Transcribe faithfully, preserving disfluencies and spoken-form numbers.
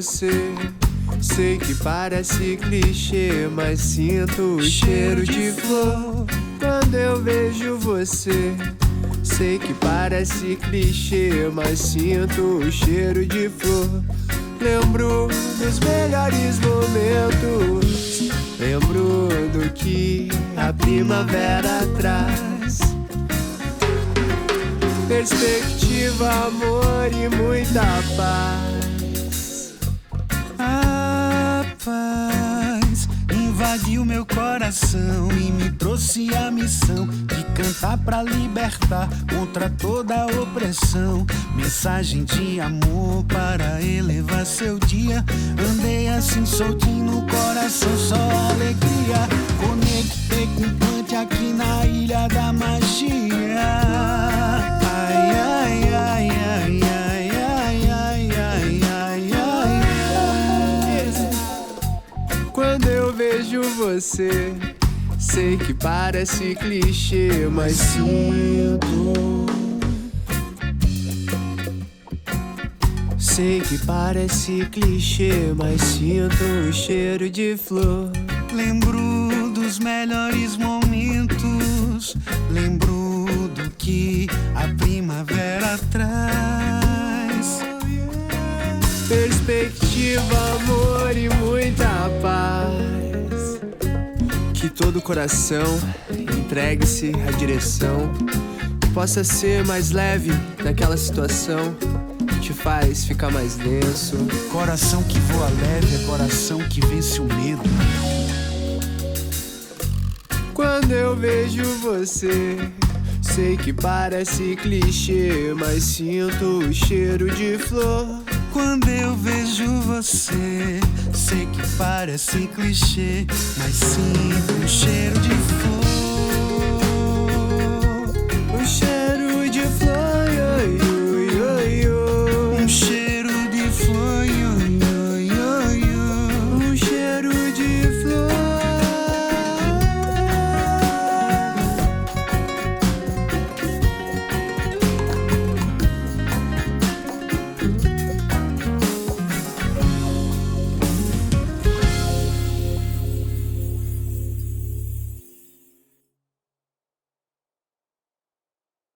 você. Sei que parece clichê, mas sinto o cheiro de flor quando eu vejo você. Sei que parece clichê, mas sinto o cheiro de flor. Lembro dos melhores momentos, lembro do que a primavera traz. Perspectiva, amor e muita paz. A paz invadiu meu coração e me trouxe a missão de cantar pra libertar contra toda opressão. Mensagem de amor para elevar seu dia. Andei assim soltinho no coração, só alegria. Conectei com o Plant aqui na Ilha da Magia. Ai, ai, ai, ai, ai, ai, ai, ai, ai, ai, ai. Quando eu vejo você, sei que parece clichê, mas sinto. Sei que parece clichê, mas sinto o cheiro de flor. Lembro dos melhores momentos, lembro do que a primavera traz. Perspectiva, amor e muita paz. Que todo coração entregue-se à direção, que possa ser mais leve naquela situação que te faz ficar mais denso. Coração que voa leve é coração que vence o medo. Quando eu vejo você, sei que parece clichê, mas sinto o cheiro de flor. Quando eu vejo você, sei que parece clichê, mas sinto um cheiro de flor.